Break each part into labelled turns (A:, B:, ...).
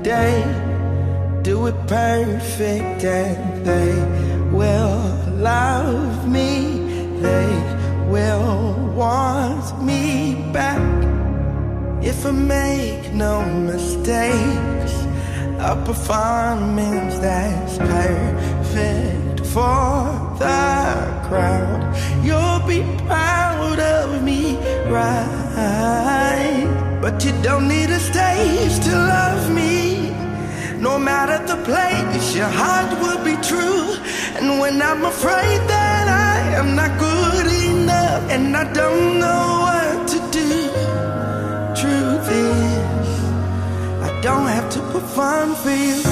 A: day, do it perfect, and they will love me. They will want me back. If I make no mistakes, a performance that's perfect for the crowd. You'll be proud of me, right? But you don't need a stage to love me. No matter the place, your heart will be true. And when I'm afraid that I am not good enough and I don't know what to do, truth is, I don't have to perform for you.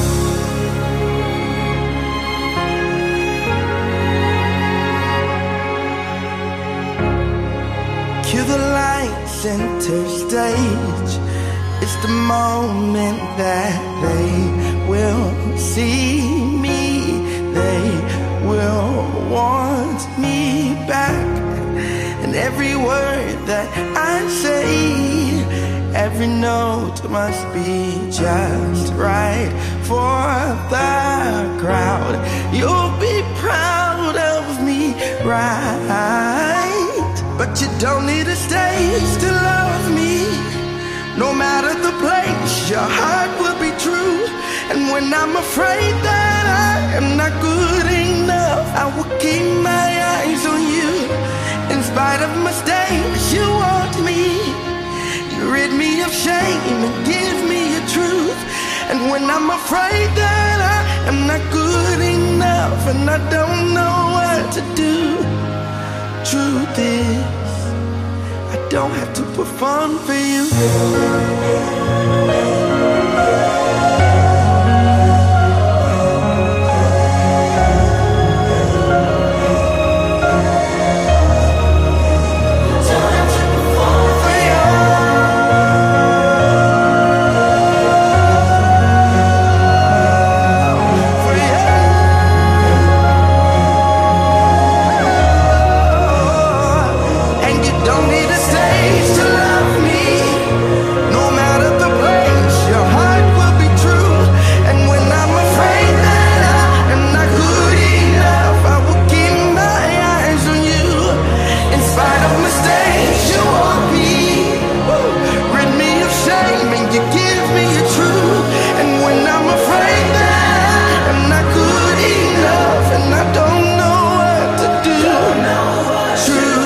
A: Cue the lights, center stage. It's the moment that they will see me. They will want me back. And every word that I say, every note must be just right for the crowd. You'll be proud of me, right? But you don't need a stage to love me. No matter the place, your heart will be true. And when I'm afraid that I am not good enough, I will keep my eyes on you. In spite of mistakes, you want me. You rid me of shame and give me your truth. And when I'm afraid that I am not good enough and I don't know what to do, truth is, I don't have to perform for you.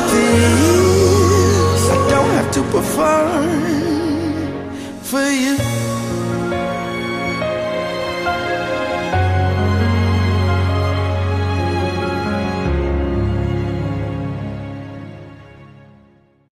A: Perform for you.